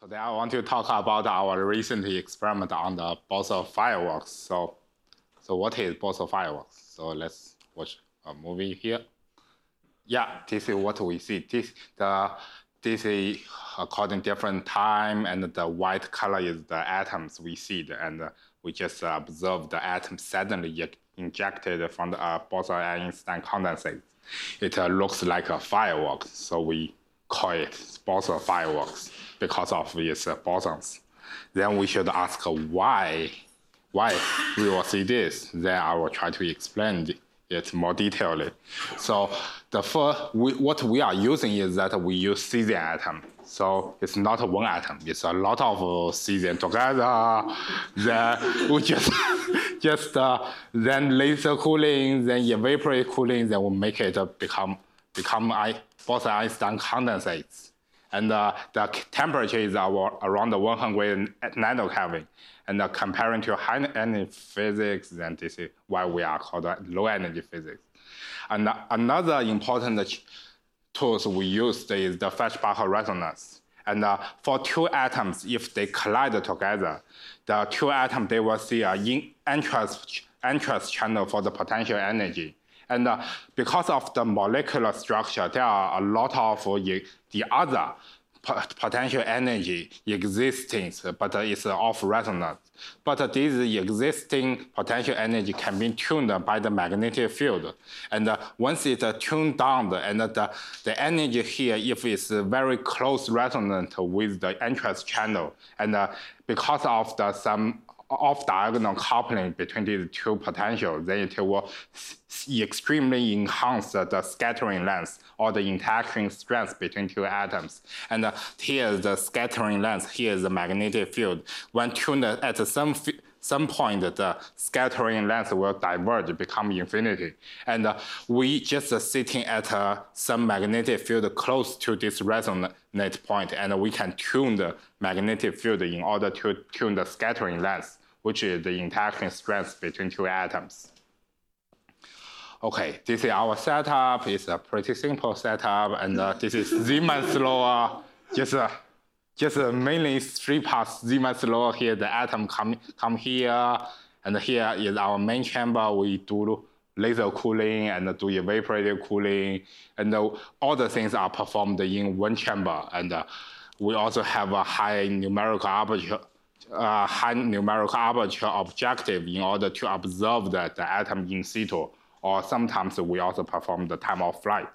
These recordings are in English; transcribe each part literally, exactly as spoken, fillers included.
Today I want to talk about our recent experiment on the Boson fireworks. So, so what is Boson fireworks? So let's watch a movie here. Yeah, this is what we see. This the this is according different time, and the white color is the atoms we see, and we just observe the atoms suddenly injected from the uh, Bose-Einstein condensate. It uh, looks like a firework, so we call it Boson fireworks because of its uh, bosons. Then we should ask why, why we will see this. Then I will try to explain it more detailedly. So the first, we, what we are using is that we use cesium atom. So it's not one atom, it's a lot of cesium together. Then we just, just uh, then laser cooling, then evaporate cooling, then we make it become, become Bose-Einstein condensates. And uh, the temperature is our, around one hundred nanokelvin. And uh, comparing to high energy physics, then this is why we are called low energy physics. And uh, another important tools we use is the Feshbach resonance. And uh, for two atoms, if they collide together, the two atoms, they will see an entrance, entrance channel for the potential energy. And uh, because of the molecular structure, there are a lot of uh, the other potential energy existing, but uh, it's off resonance. But uh, this existing potential energy can be tuned by the magnetic field. And uh, once it's uh, tuned down, and uh, the, the energy here, if it's very close resonant with the entrance channel, and uh, because of the some off-diagonal coupling between these two potentials, then it will extremely enhance the scattering length or the interaction strength between two atoms. And uh, here is the scattering length, here is the magnetic field. When tuned at some some point, the scattering length will diverge, become infinity. And uh, we just uh, sitting at uh, some magnetic field close to this resonant point, and we can tune the magnetic field in order to tune the scattering length, which is the interaction strength between two atoms. Okay, this is our setup. It's a pretty simple setup, and uh, this is Zeeman's law. Just uh, Just uh, mainly three parts Zeeman's law here. The atom come, come here, and here is our main chamber. We do laser cooling and do evaporative cooling, and uh, all the things are performed in one chamber. And uh, we also have a high numerical aperture, uh, high numerical aperture objective in order to observe the, the atom in situ. Or sometimes we also perform the time of flight.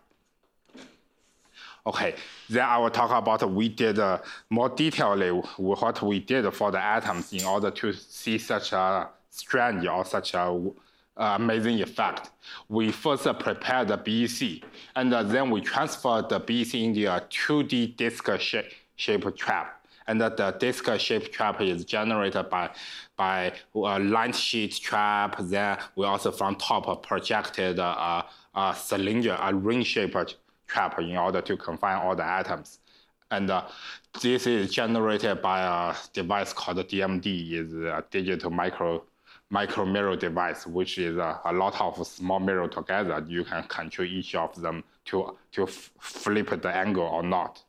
Okay, then I will talk about we did uh, more detailedly what we did for the atoms in order to see such a strange or such a uh, amazing effect. We first uh, prepared the B E C, and uh, then we transferred the B E C into a two D disk-shaped trap. And uh, the disk-shaped trap is generated by, by a line sheet trap. Then we also from top projected uh, a cylinder, a ring-shaped trap in order to confine all the atoms. And uh, this is generated by a device called D M D, is a digital micro, micro mirror device, which is a, a lot of small mirror together. You can control each of them to, to flip the angle or not.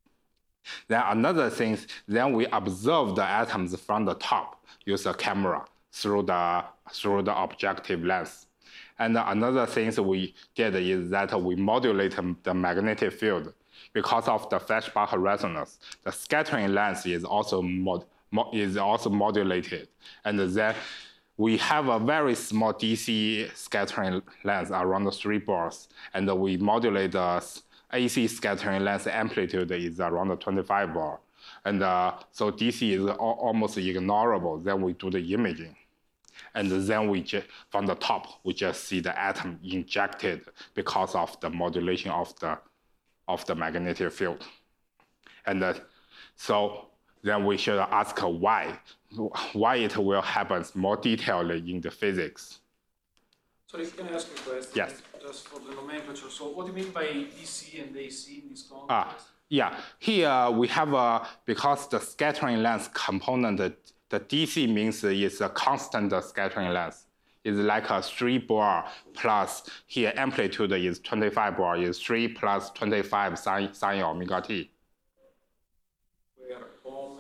Then another thing, then we observe the atoms from the top, use a camera through the, through the objective lens. And another thing we did is that we modulate the magnetic field. Because of the Feshbach resonance, the scattering length is also, mod, is also modulated. And then we have a very small D C scattering length around three bars, and we modulate the A C scattering length amplitude is around twenty-five bar. And uh, so D C is almost ignorable. Then we do the imaging. And then we just, from the top, we just see the atom injected because of the modulation of the, of the magnetic field. And uh, so then we should ask why, why it will happen more detailedly in the physics. Sorry, can I ask you a question? Yes. Just for the nomenclature. So what do you mean by D C and A C in this context? Ah, yeah, here we have a, because the scattering length component, the D C means it's a constant scattering length. It's like a three bar plus, here amplitude is twenty-five bar, is three plus twenty-five sine, sine omega t. Where omega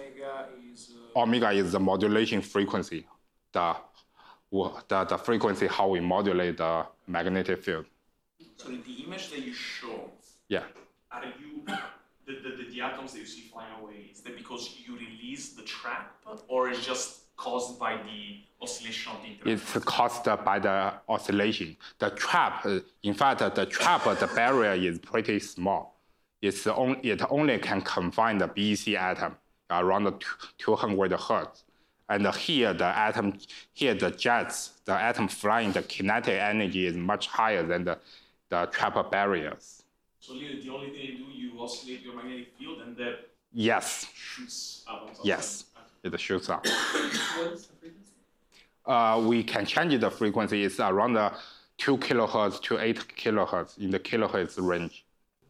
omega is the modulation frequency, the, the, the frequency how we modulate the magnetic field. So the image that you show, yeah. are you, the, the, the, the atoms that you see flying away, is that because you release the trap, or is just caused by the oscillation of the interference? It's caused by the oscillation. The trap, in fact, the trap, the barrier is pretty small. It's only, it only can confine the B E C atom around two hundred hertz. And here, the atom, here the jets, the atom flying, the kinetic energy is much higher than the, the trap barriers. So the only thing you do, you oscillate your magnetic field, and that yes. shoots up. Yes, it shoots up. What is the frequency? Uh, we can change the frequency. It's around the two kilohertz to eight kilohertz in the kilohertz range.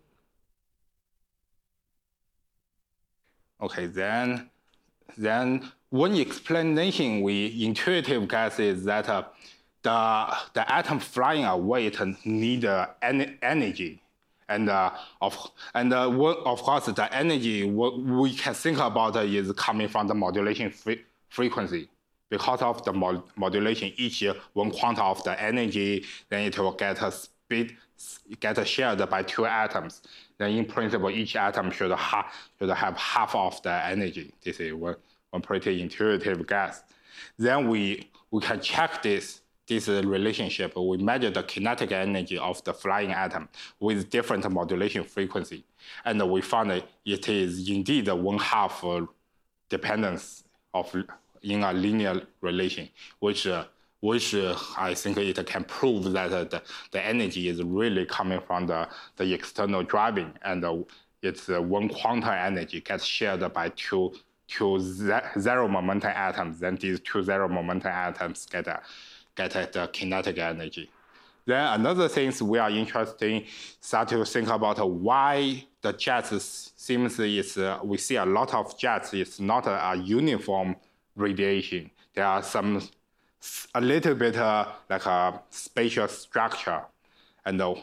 Okay, then, then one explanation we intuitive guess is that uh, the the atom flying away it need uh, en energy, and uh, of and uh, one, of course the energy what we can think about uh, is coming from the modulation fre frequency. Because of the mod modulation, each one quantum of the energy, then it will get a speed, get shared by two atoms. Then in principle, each atom should have, should have half of the energy. This is one, one pretty intuitive guess. Then we, we can check this, this relationship. We measure the kinetic energy of the flying atom with different modulation frequency. And we found that it is indeed one half dependence of in a linear relation, which uh, which uh, I think it can prove that uh, the, the energy is really coming from the, the external driving, and uh, it's uh, one quantum energy gets shared by two, two zero momentum atoms. Then these two zero momentum atoms get, uh, get uh, the kinetic energy. Then another thing we are interested in, start to think about uh, why the jets seems is, uh, we see a lot of jets, it's not a, a uniform radiation. There are some, a little bit uh, like a spatial structure. And uh,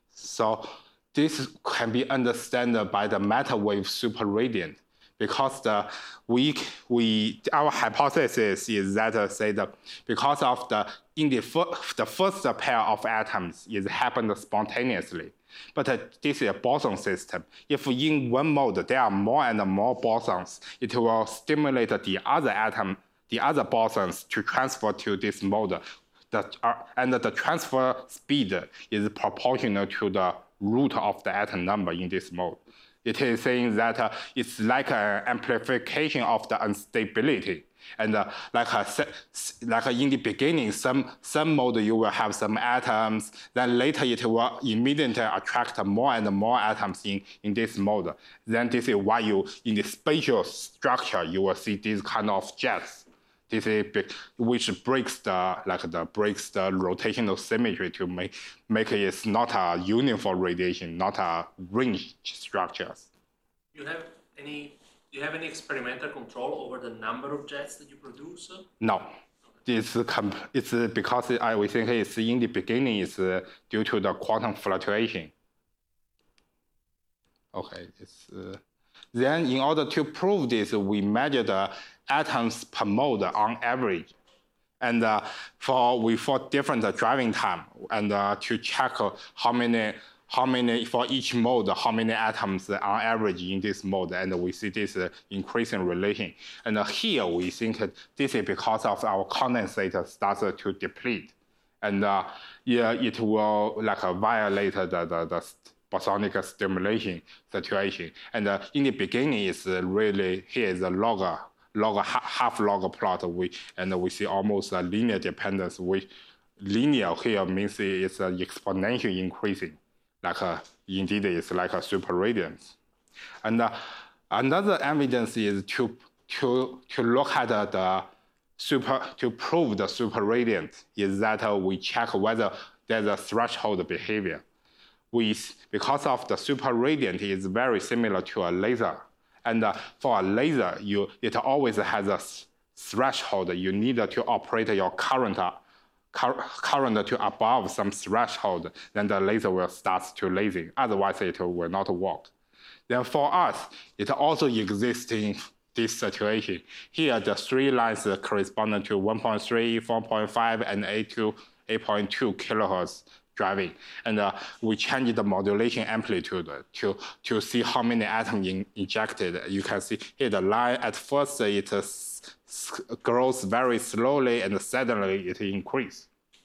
so this can be understood by the matter wave superradiant, because the, we, we, our hypothesis is that, uh, say, that because of the, in the, fir the first pair of atoms is happened spontaneously. But uh, this is a boson system. If in one mode there are more and more bosons, it will stimulate the other atom, the other bosons to transfer to this mode. The, uh, and the transfer speed is proportional to the root of the atom number in this mode. It is saying that uh, it's like an amplification of the instability. And uh, like, a, like in the beginning, some, some mode you will have some atoms, then later it will immediately attract more and more atoms in, in this mode. Then this is why you, in the spatial structure, you will see these kind of jets. This is big, which breaks the, like the, breaks the rotational symmetry to make, make it not a uniform radiation, not a ring structures. You have any Do you have any experimental control over the number of jets that you produce? No. It's, it's because I we think it's in the beginning, it's due to the quantum fluctuation. Okay. It's, uh, then in order to prove this, we measure the atoms per mode on average. And uh, for, we for different driving time, and uh, to check how many how many, for each mode, how many atoms on average in this mode, and we see this uh, increasing relation. And uh, here we think this is because of our condensate starts to deplete. And uh, yeah, it will like uh, violate the, the, the bosonic stimulation situation. And uh, in the beginning, it's really, here is a log, log half log plot, we, and we see almost a linear dependence, which linear here means it's an exponential increasing. Like a, indeed, it's like a superradiance. And uh, another evidence is to, to, to look at uh, the super, to prove the superradiance is that uh, we check whether there's a threshold behavior. We, because of the superradiant is very similar to a laser. And uh, for a laser, you, it always has a threshold. You need to operate your current uh, current to above some threshold, then the laser will start to lasing. Otherwise, it will not work. Then for us, it also exists in this situation. Here, the three lines correspond to one point three, four point five, and eight point two kilohertz driving. And uh, we change the modulation amplitude to, to see how many atoms in, injected. You can see here the line, at first it uh, grows very slowly and suddenly it increases.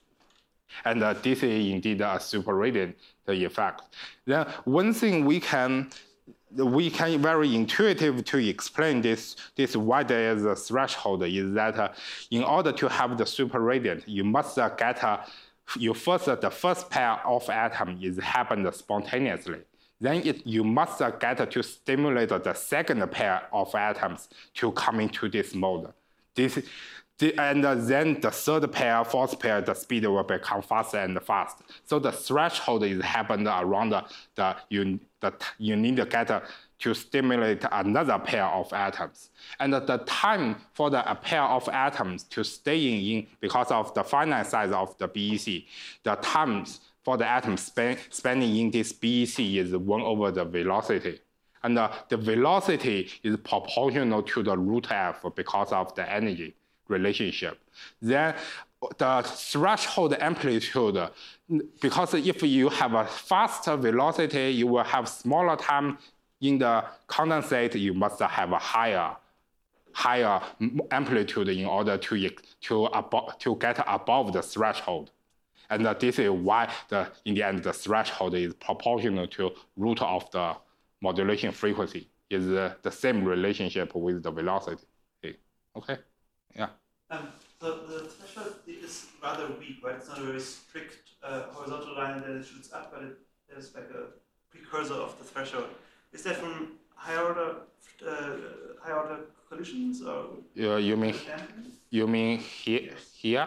And uh, this is indeed a super radiant effect. Then one thing we can we can very intuitive to explain this, this why there is a threshold is that uh, in order to have the super radiant, you must uh, get a, you first, uh, the first pair of atoms is happened spontaneously. Then it, you must uh, get to stimulate the second pair of atoms to come into this mode. This, the, and uh, then the third pair, fourth pair, the speed will become faster and faster. So the threshold is happened around the, the you the, you need to get uh, to stimulate another pair of atoms. And uh, the time for the a pair of atoms to stay in, because of the finite size of the B E C, the times for the atom span, spending in this B E C is one over the velocity. And uh, the velocity is proportional to the root F because of the energy relationship. Then the threshold amplitude, because if you have a faster velocity, you will have smaller time in the condensate, you must have a higher, higher amplitude in order to, to, abo to get above the threshold. And uh, this is why, the, in the end, the threshold is proportional to root of the modulation frequency. Is uh, the same relationship with the velocity. Okay, yeah. Um, so the threshold is rather weak, right? It's not a very strict uh, horizontal line that it shoots up, but it, there's like a precursor of the threshold. Is that from higher order, uh, higher order collisions, or? Uh, you mean you mean here? Here?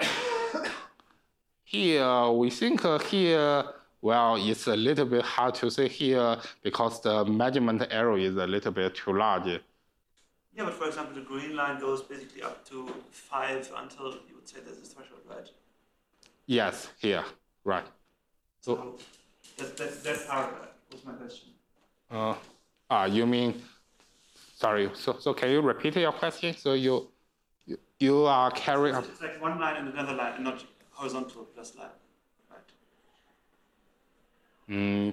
Here, we think uh, here. Well, it's a little bit hard to say here because the measurement error is a little bit too large. Yeah, but for example, the green line goes basically up to five until you would say there's a threshold, right? Yes, here, right. So, so that, that, that part was my question. Uh, ah, you mean, sorry, so, so can you repeat your question? So you, you, you are carrying... It's, it's like one line and another line, and not horizontal plus line, right? Mm,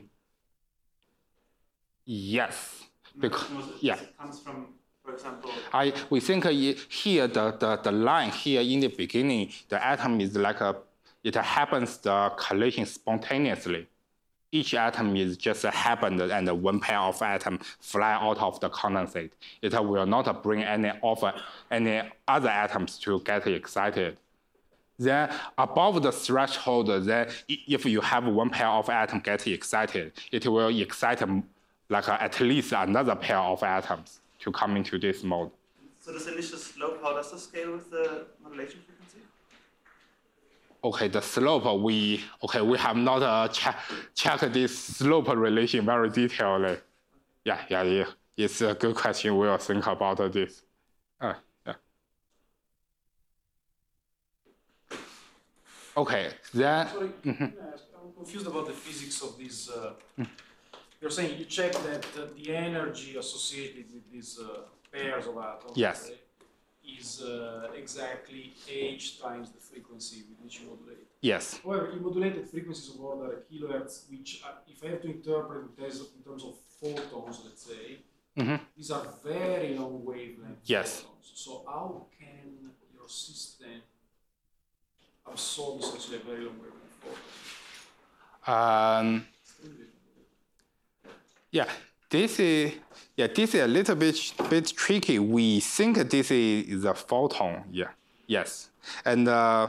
yes. Because, it, yeah. It comes from, for example... I, we think uh, here, the, the, the line here in the beginning, the atom is like a, it happens the collision spontaneously. Each atom is just happened and one pair of atoms fly out of the condensate. It will not bring any offer, any other atoms to get excited. Then above the threshold, then if you have one pair of atoms get excited, it will excite like a, at least another pair of atoms to come into this mode. So this initial slope, how does this scale with the modulation frequency? Okay, the slope, we, okay, we have not uh, check, checked this slope relation very detailedly. Yeah, yeah, yeah, it's a good question. We'll think about this. Uh, yeah. Okay, then. Sorry, can I ask, I'm confused about the physics of this. Uh, mm. You're saying you check that uh, the energy associated with these uh, pairs of atoms yes. right, is uh, exactly h times the frequency with which you modulate. Yes. However, you modulated frequencies of order kilohertz, which uh, if I have to interpret in terms of, in terms of photons, let's say, mm-hmm. these are very long wavelength yes. photons. So how can your system absorb essentially a very long wavelength photon? Um, yeah, this is yeah, this is a little bit bit tricky. We think this is a photon. Yeah, yes, and uh,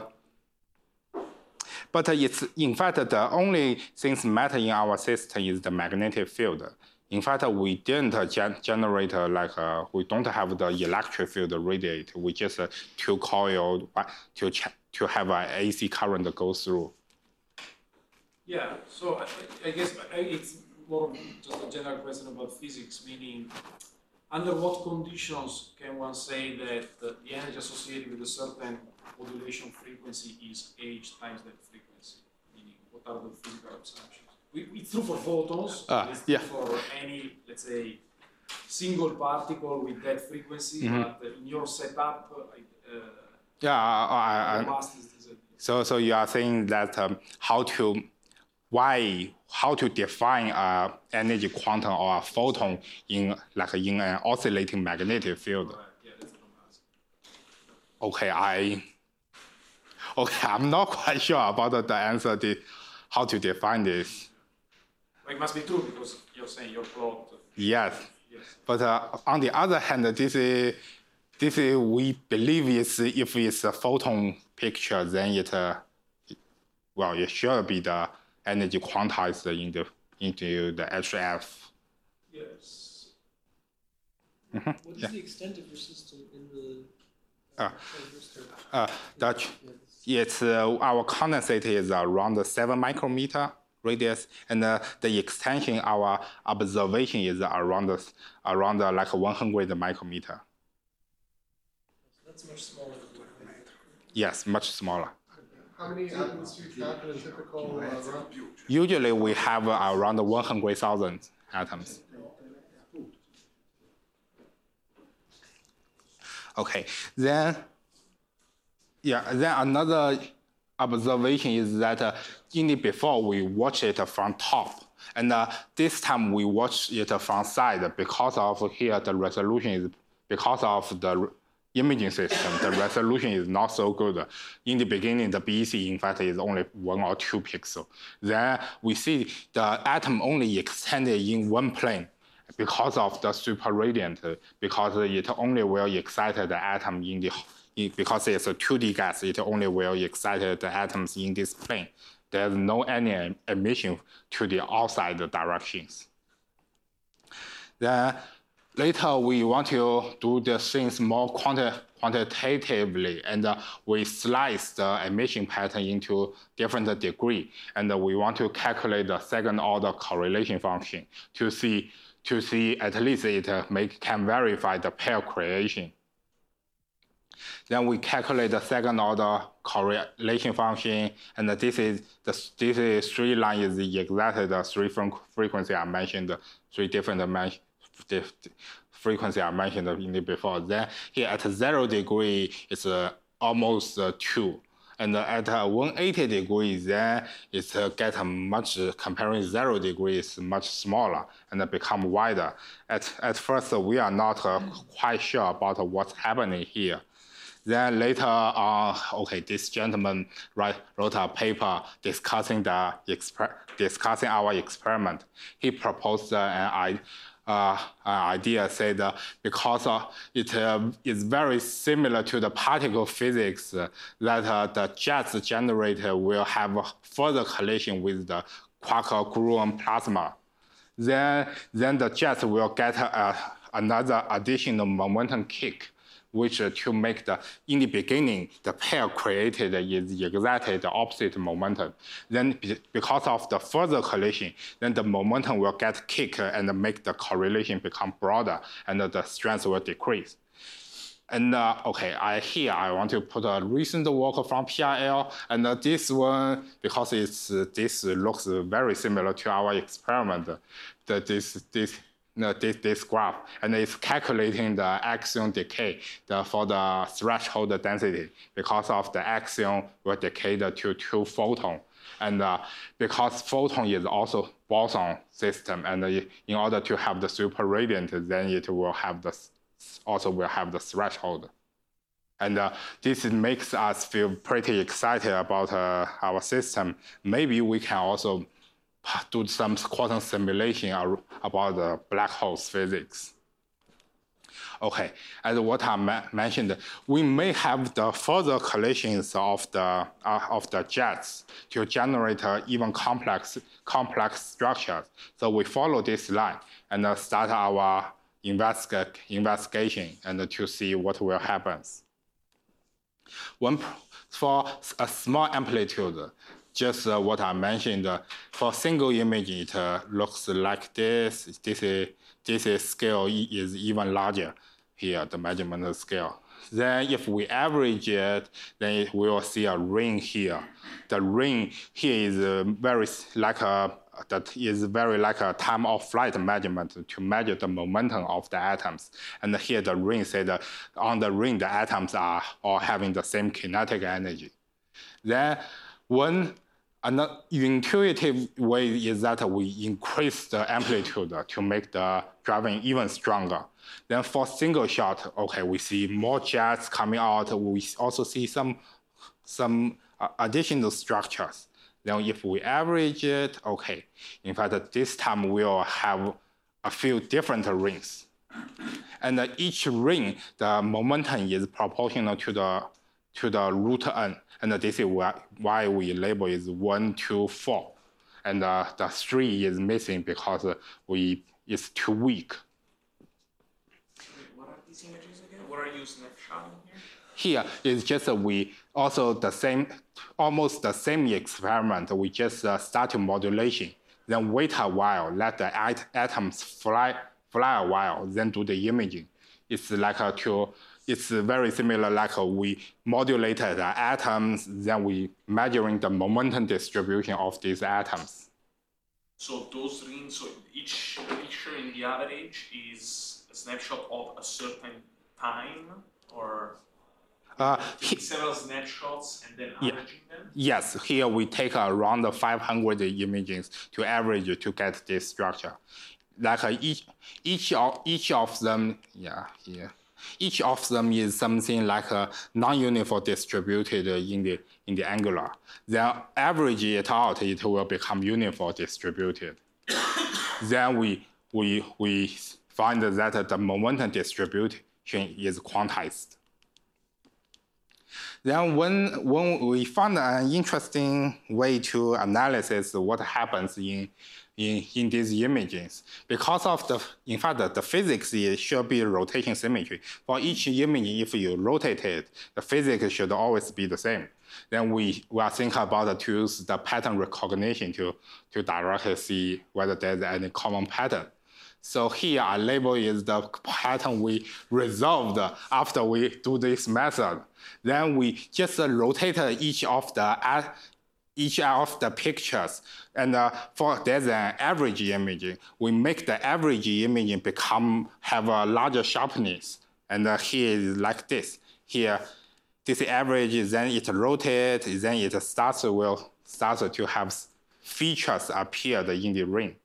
but it's in fact the only things matter in our system is the magnetic field. In fact, we didn't gen generate uh, like uh, we don't have the electric field radiate. We just uh, two coil to to have an A C current go through. Yeah. So I, I guess it's more of just a general question about physics, meaning under what conditions can one say that uh, the energy associated with a certain modulation frequency is h times that frequency? Meaning, what are the physical assumptions? We, it's true for photons, Uh, it's yeah. true for any, let's say, single particle with that frequency, Mhm. but in your setup, uh, Yeah, I, I, the I, mass is disappearing. so so you are saying that um, how to why how to define a energy quantum or a photon in like in an oscillating magnetic field? Right, yeah, that's what I'm asking. Okay, I okay, I'm not quite sure about the answer. The how to define this? Well, it must be true because you're saying your plot. Yes, Yes. but uh, on the other hand, this is this is we believe is if it's a photon picture, then it uh, well it should be the energy quantized in the into the H F. Yes. Mhm, What is yeah. the extent of your system in the Ah. transistor? Uh, Dutch. Yeah, this- It's uh, our condensate is around seven micrometer radius, and uh, the extension our observation is around around uh, like one hundred micrometer. That's much smaller than what Yes, much smaller. How many atoms do you count in a typical uh, run? Usually we have uh, around one hundred thousand atoms. Okay, then, yeah, then another observation is that uh, in the before we watch it from top, and uh, this time we watch it from side because of here the resolution is because of the imaging system, the resolution is not so good. In the beginning, the B E C, in fact, is only one or two pixels. Then we see the atom only extended in one plane because of the superradiant, because it only will excite the atom in the, in, because it's a two D gas, it only will excite the atoms in this plane. There's no any emission to the outside directions. Then later, we want to do the things more quanti quantitatively, and uh, we slice the emission pattern into different degree, and uh, we want to calculate the second order correlation function to see to see at least it uh, make can verify the pair creation. Then we calculate the second order correlation function, and uh, this is the this is three line is exactly the three frequency I mentioned, three different dimensions. The frequency I mentioned in the before. Then here at zero degree, it's uh, almost uh, two. And uh, at uh, one hundred eighty degrees, then it's uh, get a much, uh, comparing zero degrees, much smaller and uh, become wider. At, at first, uh, we are not uh, quite sure about uh, what's happening here. Then later on, okay, this gentleman write, wrote a paper discussing the exper discussing our experiment. He proposed uh, an uh, idea, said uh, because uh, it uh, is very similar to the particle physics, uh, that uh, the jets generator will have a further collision with the quark-gluon plasma. Then, then the jets will get uh, another additional momentum kick, which uh, to make the, in the beginning, the pair created is exactly the opposite momentum. Then because of the further collision, then the momentum will get kicked and make the correlation become broader and the strength will decrease. And uh, okay, I here I want to put a recent work from P R L, and uh, this one, because it's, uh, this looks very similar to our experiment, that this, this, No, this, this graph, and it's calculating the axion decay the, for the threshold density because of the axion will decay to two photon. And uh, because photon is also boson system, and uh, in order to have the superradiant, then it will have the, also will have the threshold. And uh, this makes us feel pretty excited about uh, our system. Maybe we can also do some quantum simulation about the black holes physics. Okay, as what I ma mentioned, we may have the further collisions of the uh, of the jets to generate uh, even complex complex structures. So we follow this line and uh, start our investig investigation and to see what will happen. One for a small amplitude. Just uh, what I mentioned, uh, for single image, it uh, looks like this. This is, this is scale is even larger here, the measurement scale. Then if we average it, then we will see a ring here. The ring here is uh, very like a, that is very like a time of flight measurement to measure the momentum of the atoms. And here the ring said that on the ring, the atoms are all having the same kinetic energy. Then one another intuitive way is that we increase the amplitude to make the driving even stronger. Then for single shot, okay, we see more jets coming out. We also see some, some additional structures. Then if we average it, okay, in fact, this time we'll have a few different rings. And each ring, the momentum is proportional to the, to the root n. And this is why we label is one, two, four. And uh, the three is missing because we, it's too weak. What are these images again? What are you snapshotting here? Here is just uh, we also the same, almost the same experiment. We just uh, start modulation, then wait a while, let the at atoms fly, fly a while, then do the imaging. It's like a to, it's very similar like a, we modulated the atoms, then we measuring the momentum distribution of these atoms. So those rings, so each picture in the average is a snapshot of a certain time, or Uh, taking several snapshots and then Yeah. averaging them? Yes, here we take around five hundred images to average to get this structure. Like uh, each, each, of, each of them, yeah, here. Each of them is something like a non-uniform distributed in the, in the angular. Then average it out, it will become uniform distributed. Then we, we, we find that the momentum distribution is quantized. Then when, when we found an interesting way to analyze what happens in, in, in these images, because of the, in fact, the, the physics is, should be rotation symmetry. For each image, if you rotate it, the physics should always be the same. Then we, we are thinking about to use the pattern recognition to, to directly see whether there's any common pattern. So here, our label is the pattern we resolved after we do this method. Then we just rotate each of the each of the pictures, and uh, for there's an average image. We make the average image become have a larger sharpness, and uh, here is like this. Here, this average, then it rotates, then it starts will starts to have features appeared in the ring.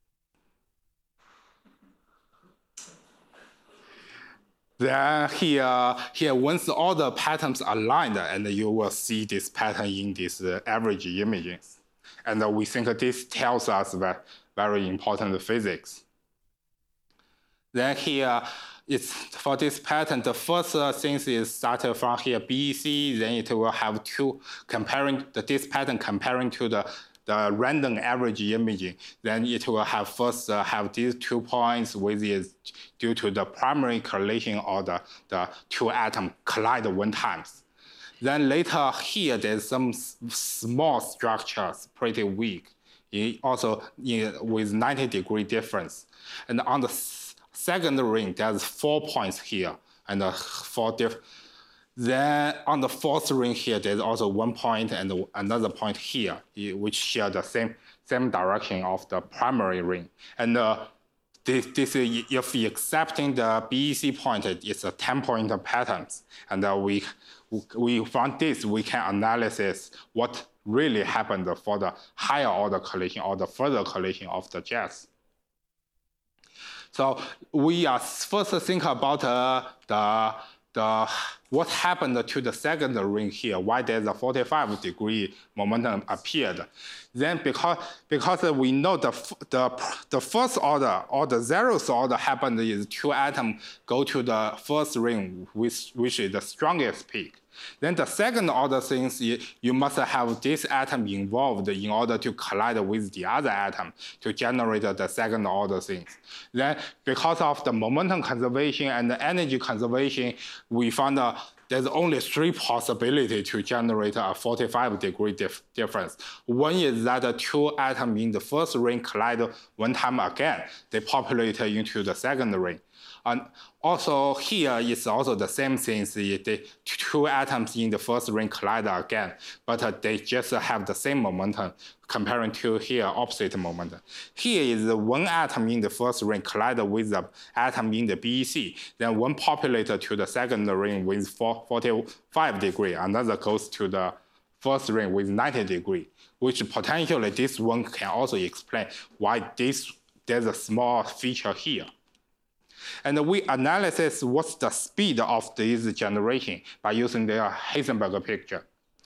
Then here, here, once all the patterns are aligned, and you will see this pattern in these uh, average images. And uh, we think this tells us that very important physics. Then here, it's for this pattern, the first uh, thing is started from here, B C, then it will have two, comparing the, this pattern comparing to the the random average imaging, then it will have first uh, have these two points with is due to the primary correlation or the, the two atoms collide one times. Then later here, there's some small structures, pretty weak, it also in, with ninety degree difference. And on the second ring, there's four points here and uh, four different. Then on the fourth ring here, there's also one point and another point here, which share the same, same direction of the primary ring. And uh, this, this is, if you're accepting the B E C point, it's a ten point pattern. And uh, we, we from this, we can analyze what really happened for the higher order collision or the further collision of the jets. So we are first think about uh, the The, what happened to the second ring here, why there's a forty-five degree momentum appeared. Then because, because we know the, the, the first order or the zeroth order happened is two atoms go to the first ring, which, which is the strongest peak. Then the second order things, you must have this atom involved in order to collide with the other atom to generate the second order things. Then because of the momentum conservation and the energy conservation, we found uh, there's only three possibilities to generate a forty-five degree dif difference. One is that the two atoms in the first ring collide one time again. They populate into the second ring. And also here is also the same thing. The two atoms in the first ring collide again, but uh, they just have the same momentum comparing to here opposite momentum. Here is the one atom in the first ring collide with the atom in the B E C. Then one populated to the second ring with forty-five degree. Another goes to the first ring with ninety degree, which potentially this one can also explain why this there's a small feature here. And we analyze what's the speed of this generation by using the Heisenberg picture.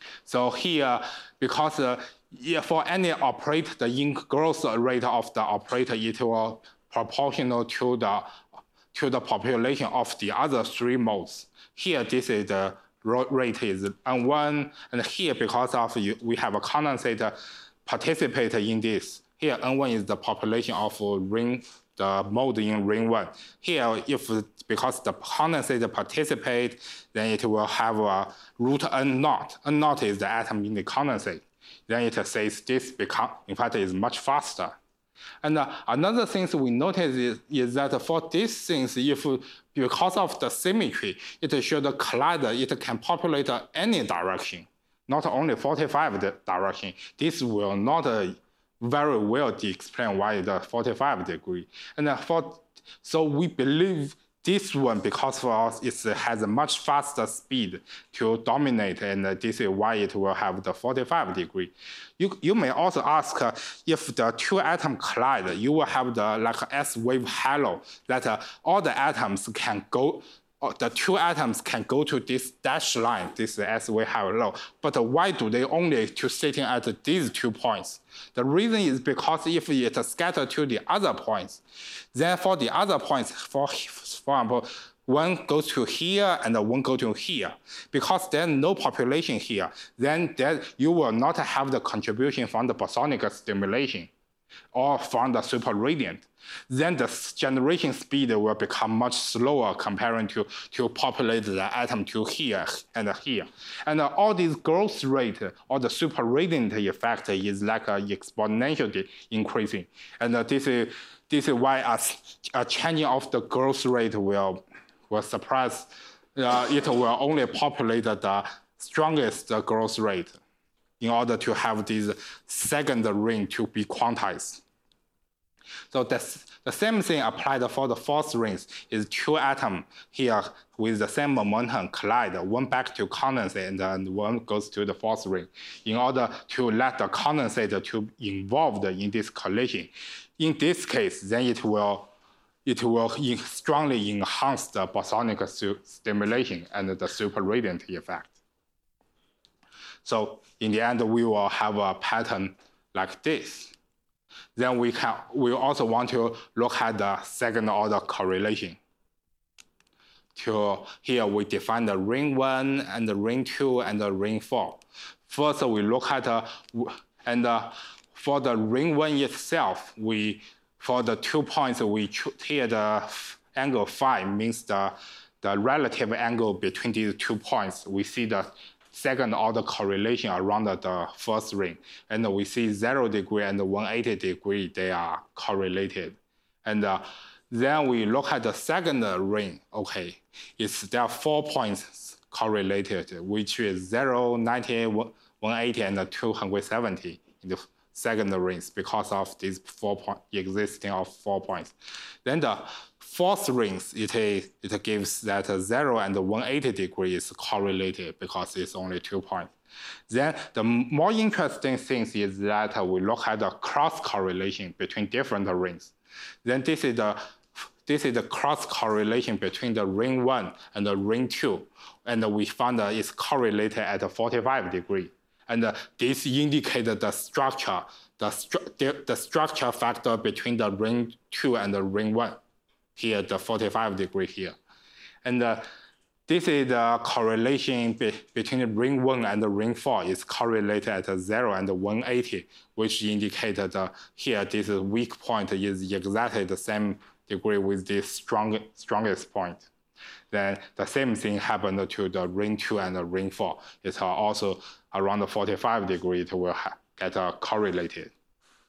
So here, because uh, yeah, for any operator, the in growth rate of the operator, it will proportional to the to the population of the other three modes. Here, this is the rate is N one, and here because of you, we have a condensate participate in this. Here, N one is the population of ring, the mode in ring one. Here, if because the condensate participate, then it will have a root N naught. N naught is the atom in the condensate. Then it says this become, in fact, is much faster. And uh, another thing we notice is, is that for these things, if because of the symmetry, it should collide, it can populate any direction, not only forty-five direction. This will not uh, very well explain why the forty-five degree. And uh, for, so we believe this one, because for us, it has a much faster speed to dominate, and uh, this is why it will have the forty-five degree. You, you may also ask uh, if the two atoms collide, you will have the like S-wave halo, that uh, all the atoms can go, uh, the two atoms can go to this dashed line, this S-wave halo. But uh, why do they only to sitting at these two points? The reason is because if it scattered to the other points, then for the other points, for, for example, one goes to here and one goes to here. Because there's no population here, then there, you will not have the contribution from the bosonic stimulation or from the superradiant. Then the generation speed will become much slower comparing to, to populate the atom to here and here. And uh, all these growth rate or the superradiant effect is like uh, exponentially increasing. And uh, this, is, this is why a, a changing of the growth rate will, will surprise, uh, it will only populate the strongest growth rate in order to have this second ring to be quantized. So that's, the same thing applied for the fourth rings is two atoms here with the same momentum collide, one back to condensate and then one goes to the fourth ring in order to let the condensate to involved in this collision. In this case, then it will, it will strongly enhance the bosonic stimulation and the superradiant effect. So in the end, we will have a pattern like this. Then we can, we also want to look at the second order correlation. To here we define the ring one and the ring two and the ring four. First we look at, uh, and uh, for the ring one itself, we, for the two points, we here the angle phi means the, the relative angle between these two points. We see the second order correlation around the first ring. And we see zero degree and one hundred eighty degree, they are correlated. And uh, then we look at the second ring, okay, it's, there are four points correlated, which is zero, ninety, one hundred eighty, and two hundred seventy in the second rings because of these four point, existing of four points. Then the fourth rings, it, is, it gives that zero and one hundred eighty degree is correlated because it's only two points. Then the more interesting thing is that we look at the cross correlation between different rings. Then this is the this is the cross correlation between the ring one and the ring two, and we found that it's correlated at forty-five degree. And uh, this indicated the structure, the, stru the, the structure factor between the ring two and the ring one. Here, the forty-five degree here. And uh, this is the correlation be between the ring one and the ring four is correlated at zero and one hundred eighty, which indicated uh, here this weak point is exactly the same degree with this strong, strongest point. Then the same thing happened to the ring two and the ring four. It's also around the forty-five degree, it will get uh, correlated.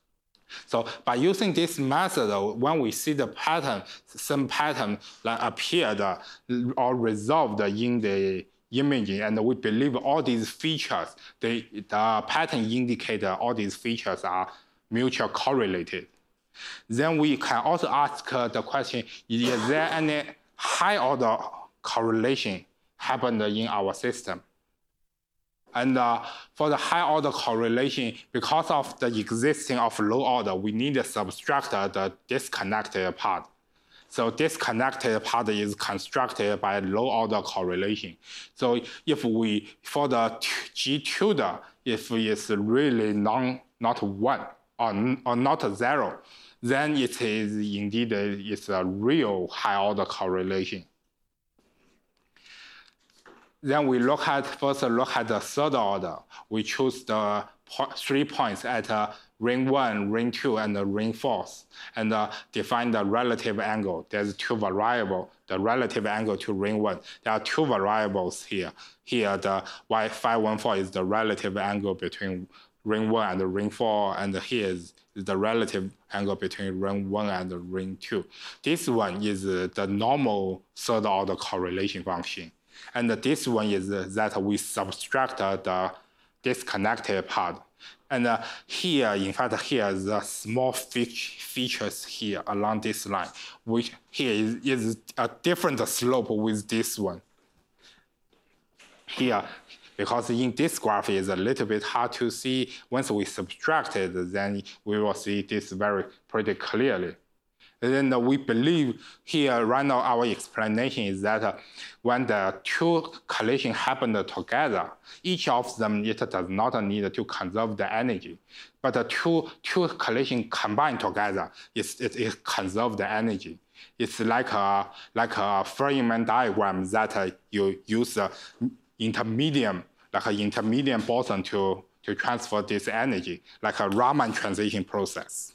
So by using this method, when we see the pattern, some pattern that appeared or resolved in the imaging, and we believe all these features, they, the pattern indicate all these features are mutually correlated. Then we can also ask the question, is there any high order correlation happened in our system? And uh, for the high order correlation, because of the existing of low order, we need to subtract the disconnected part. So disconnected part is constructed by low order correlation. So if we, for the G tilde, if it's really non, not one or, or not zero, then it is indeed it's a real high order correlation. Then we look at, first look at the third order. We choose the po three points at uh, ring one, ring two, and the ring four, and uh, define the relative angle. There's two variables, the relative angle to ring one. There are two variables here. Here, the Y five one four is the relative angle between ring one and the ring four, and here is the relative angle between ring one and the ring two. This one is uh, the normal third order correlation function. And this one is that we subtract the disconnected part. And uh, here, in fact, here is the small features here along this line, which here is, is a different slope with this one. Here, because in this graph is a little bit hard to see. Once we subtract it, then we will see this very pretty clearly. And then uh, we believe here, right now, our explanation is that uh, when the two collisions happen together, each of them, it does not need to conserve the energy. But the two, two collisions combined together, it, it, it conserves the energy. It's like a, like a Feynman diagram that uh, you use uh, intermediate, like an intermediate boson to, to transfer this energy, like a Raman transition process.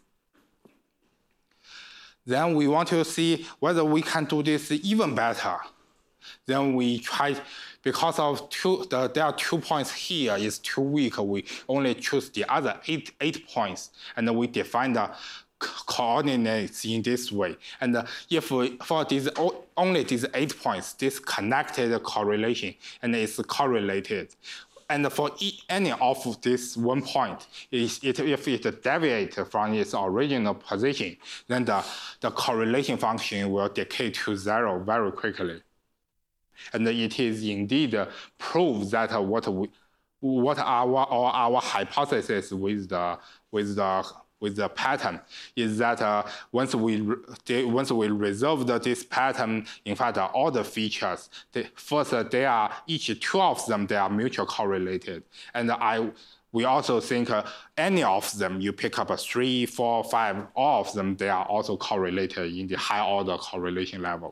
Then we want to see whether we can do this even better. Then we try, because of two, the, there are two points here is too weak, we only choose the other eight, eight points, and we define the coordinates in this way. And if we, for these, only these eight points, this connected correlation, and it's correlated. And for any of this one point, it, it, if it deviates from its original position, then the, the correlation function will decay to zero very quickly. And it is indeed proof that what we, what our or our hypothesis with the with the with the pattern is that uh, once we once we resolve this pattern, in fact, uh, all the features, they, first uh, they are each two of them they are mutually correlated, and I we also think uh, any of them you pick up a three, four, five, all of them they are also correlated in the high order correlation level.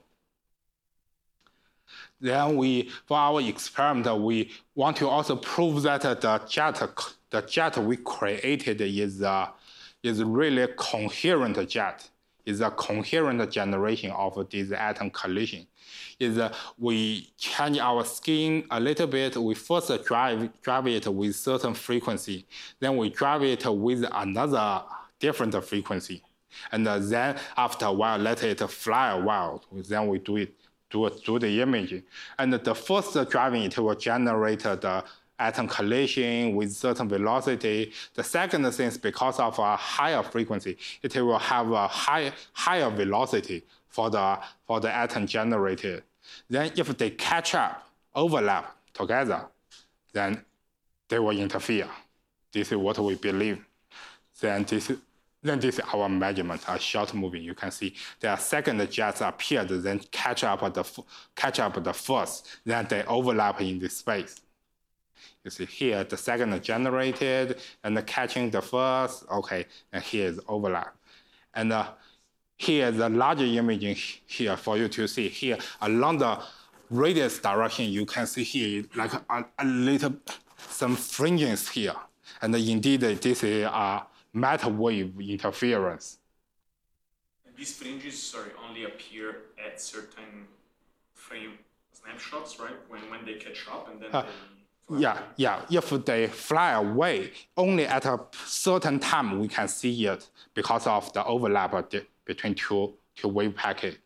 Then we, for our experiment, we want to also prove that the jet, the jet we created is uh, is really coherent jet. Is a coherent generation of this atom collision. Is uh, we change our skin a little bit. We first drive drive it with certain frequency, then we drive it with another different frequency, and uh, then after a while let it fly a while. Then we do it. Do, do the imaging. And the first driving, it will generate the atom collision with certain velocity. The second thing is because of a higher frequency, it will have a high, higher velocity for the, for the atom generated. Then if they catch up, overlap together, then they will interfere. This is what we believe. Then this is Then this is our measurement, a short moving. You can see the second jets appeared, then catch up the catch up the first, then they overlap in the space. You see here the second generated and the catching the first. Okay, and here is overlap, and uh, here the larger imaging here for you to see here along the radius direction. You can see here like a, a little some fringes here, and indeed this is a uh, matter wave interference. And these fringes, sorry, only appear at certain frame snapshots, right? When when they catch up and then uh, they... Yeah, yeah. If they fly away, only at a certain time we can see it because of the overlap between two, two wave packets.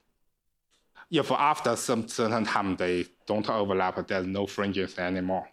If after some certain time they don't overlap, there's no fringes anymore.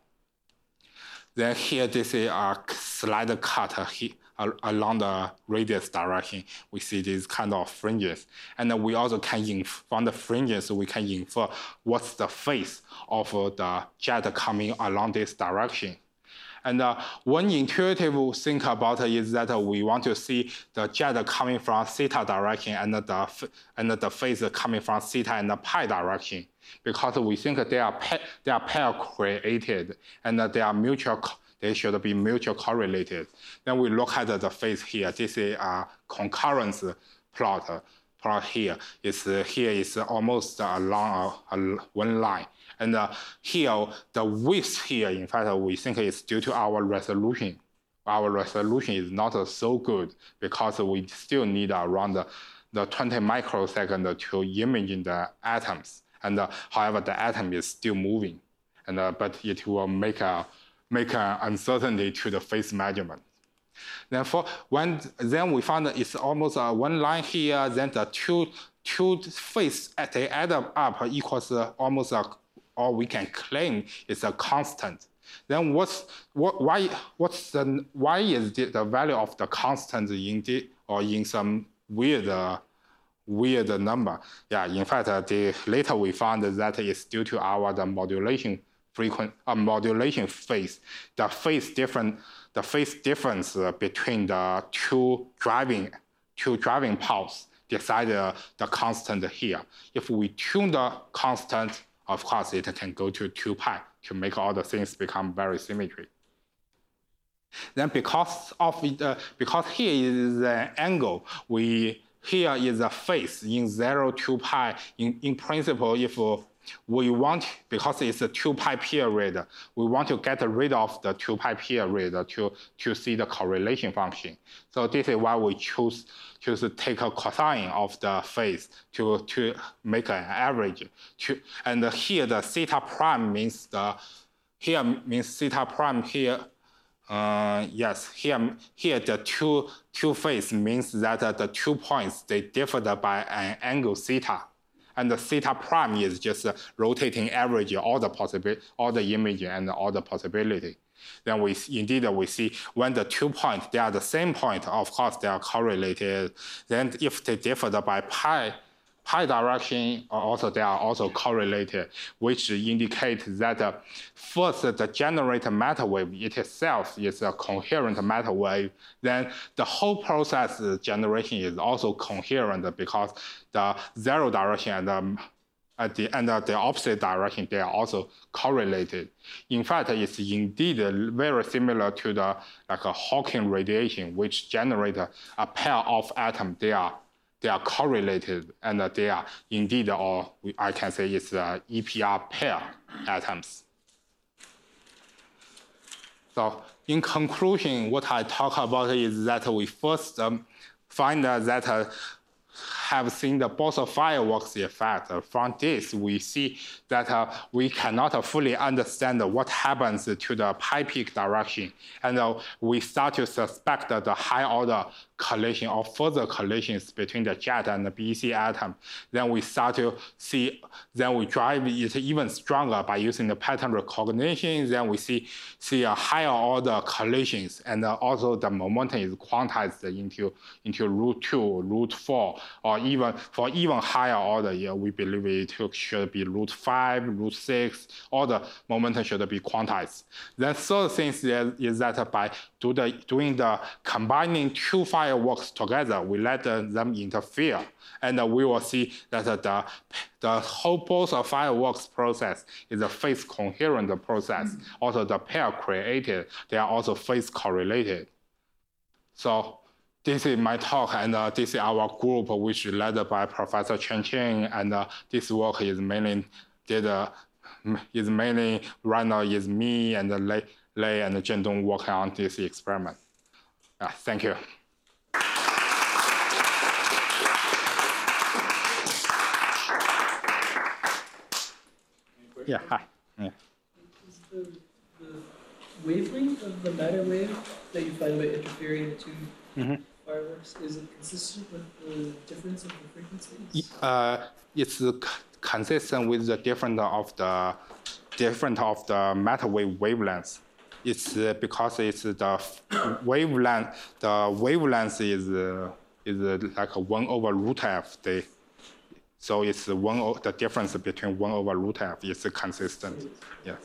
Then here, this is a slight cut here, along the radius direction. We see these kind of fringes. And then we also can, inf from the fringes, we can infer what's the phase of the jet coming along this direction. And uh, one intuitive thing about it is that we want to see the jet coming from theta direction and the, and the phase coming from theta and the pi direction, because we think they are, they are pair created and they are mutual, they should be mutual correlated. Then we look at the phase here. This is a concurrence plot. Plot here is here is almost along a, a, one line. And uh, here, the width here, in fact, we think is due to our resolution. Our resolution is not uh, so good because we still need around the, the twenty microseconds to image the atoms. And uh, however, the atom is still moving, and uh, but it will make a make an uncertainty to the phase measurement. Then for when then we found that it's almost uh, one line here. Then the two two phase they add up equals uh, almost a, or we can claim it's a constant. Then what's what why what's the why is the, the value of the constant in the or in some weird uh, weird number? Yeah, in fact, uh, the later we found that it's due to our the modulation frequent uh, modulation phase. The phase different the phase difference uh, between the two driving two driving pulse decide uh, the constant here. If we tune the constant, of course, it can go to two pi to make all the things become very symmetry. Then because of it, uh, because here is the angle, we here is a phase in zero two pi. In in principle, if we want, because it's a two pi period, we want to get rid of the two pi period to to see the correlation function. So this is why we choose choose to take a cosine of the phase to to make an average. To, and here the theta prime means the here means theta prime here. Uh, yes, here here the two two phase means that uh, the two points they differ by an angle theta. And the theta prime is just uh, rotating average all the possibility, all the image and all the possibility. Then we indeed we see when the two points they are the same point, of course they are correlated. Then if they differ by pi pi direction, also they are also correlated, which indicates that uh, first the generated matter wave it itself is a coherent matter wave. Then the whole process generation is also coherent because the zero direction and the, at the and the opposite direction they are also correlated. In fact, it's indeed very similar to the like a Hawking radiation, which generate a, a pair of atoms. They are They are correlated, and they are indeed, or I can say it's uh, E P R pair atoms. So in conclusion, what I talk about is that we first um, find that uh, have seen the Boson fireworks effect. From this, we see that uh, we cannot uh, fully understand what happens to the pi peak direction. And uh, we start to suspect that the high order collision or further collisions between the jet and the B E C atom. Then we start to see, then we drive it even stronger by using the pattern recognition. Then we see, see a higher order collisions, and uh, also the momentum is quantized into, into root two, root four, or even for even higher order, yeah, we believe it should be root five, root six, all the momentum should be quantized. Then third thing is, is that by do the, doing the combining two fireworks together, we let them interfere, and we will see that the, the whole Boson fireworks process is a phase coherent process. Mm-hmm. Also the pair created, they are also phase correlated. So this is my talk, and uh, this is our group, which is led by Professor Chen Qing, and uh, this work is mainly did uh, is mainly right now is me and uh, Lei, Lei and Zhen Dong working on this experiment. Uh, thank you. Yeah, hi. Yeah. Is the, the wavelength of the matter wave that you find by interfering the two Mhm. fireworks, is it consistent with the difference of the frequencies? Uh, it's c- consistent with the different of the different of the matter wave wavelengths. It's uh, because it's the f- wavelength. The wavelength is uh, is uh, like a one over root f. They, so it's one o- the difference between one over root f is consistent. Yeah.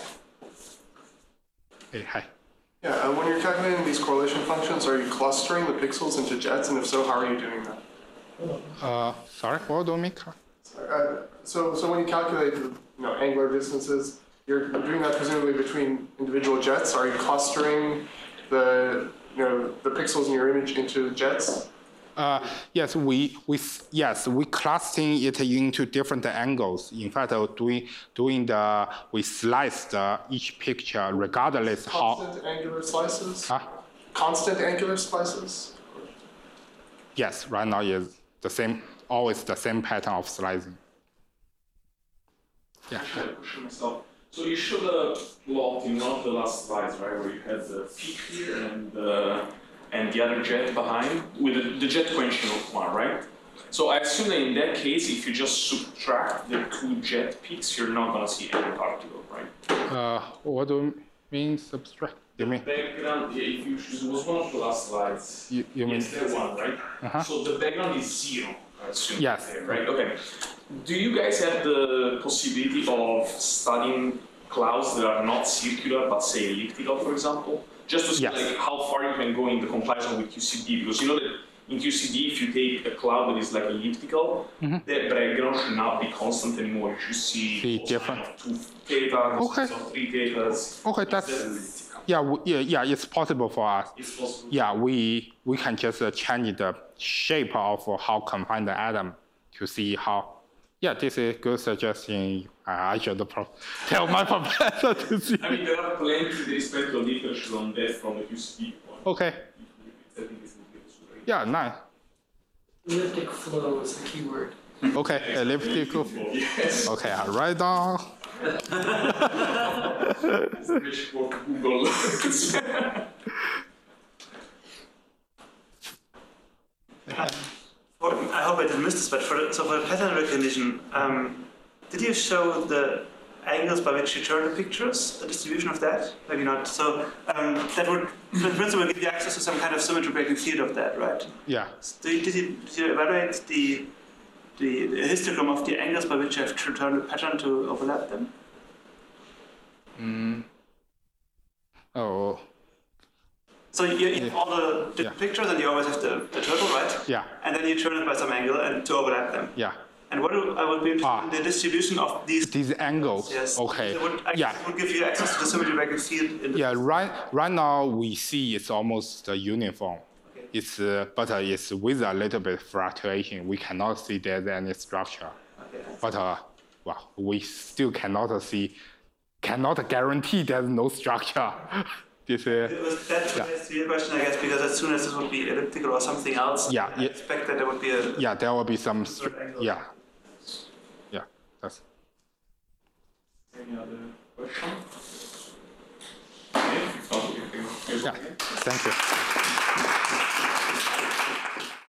Hey, hi. Yeah, uh, when you're calculating these correlation functions, are you clustering the pixels into jets, and if so, how are you doing that? Uh, sorry, what do you mean? Uh, so, so when you calculate the you know, angular distances, you're doing that presumably between individual jets. Are you clustering the you know the pixels in your image into jets? Uh, yes, we, we yes we clustering it into different angles. In fact, uh, doing doing the we slice the each picture regardless how. Constant angular slices. Huh? Constant angular slices. Yes, right now is the same, always the same pattern of slicing. Yeah. I had a question myself. So you showed a plot in one of the last slides, right, where you had the peak here and uh, and the other jet behind with the, the jet coefficient of one, right? So I assume that in that case, if you just subtract the two jet peaks, you're not gonna see any particle, right? Uh, what do you mean subtract? You mean Background, yeah, if you choose, it was one of the last slides. you, you mean? Yes, that one, right? Uh-huh. So the background is zero, I assume. Yes. there, right? Okay. Do you guys have the possibility of studying clouds that are not circular but say elliptical, for example? Just to see Yes. like how far you can go in the comparison with Q C D, because you know that in Q C D, if you take a cloud that is like elliptical, Mm-hmm. the background should not be constant anymore. You should see, See cosine different. of two theta, Okay. cosine of three thetas. Okay, that's yeah, we, yeah, yeah. It's possible for us. It's possible. Yeah, we we can just uh, change the shape of how confined the atom to see how. Yeah, this is good suggestion. I I should pro- tell my professor to see. I mean, there are plenty, there is plenty of literature on that from the Q C D point. Okay. I think it's super. Yeah, nice. Elliptic flow is the key word. Okay, elliptical. Yes. Okay, I write down. It's the wish for Google. For, I hope I didn't miss this, but for the, so for the pattern recognition, um, did you show the angles by which you turn the pictures, the distribution of that? Maybe not. So um, that would, in principle, give you access to some kind of symmetry breaking field of that, right? Yeah. So did you, did you evaluate the, the, the histogram of the angles by which you have to turn the pattern to overlap them? Mm. Oh, So you, you have all the different Yeah. pictures and you always have the, the turtle, right? yeah, And then you turn it by some angle and to overlap them. yeah. And what do, I would be interested Ah. in the distribution of these. These angles. Yes. Okay. It would, I Yeah. guess it would give you access to the symmetry breaking field. In the Yeah, right. Right now we see it's almost uh, uniform. Okay. It's uh, but uh, it's with a little bit fluctuation. We cannot see there's any structure. Okay. But uh, well, we still cannot see, cannot guarantee there's no structure. This uh, It was, that Yeah. relates to your question, I guess, because as soon as this would be elliptical or something else, Yeah, I yeah. expect that there would be a. yeah, there will be some. stru- Different angle. Yeah, yeah. That's. Any other questions? Yeah, if you found anything. Yeah. Thank you.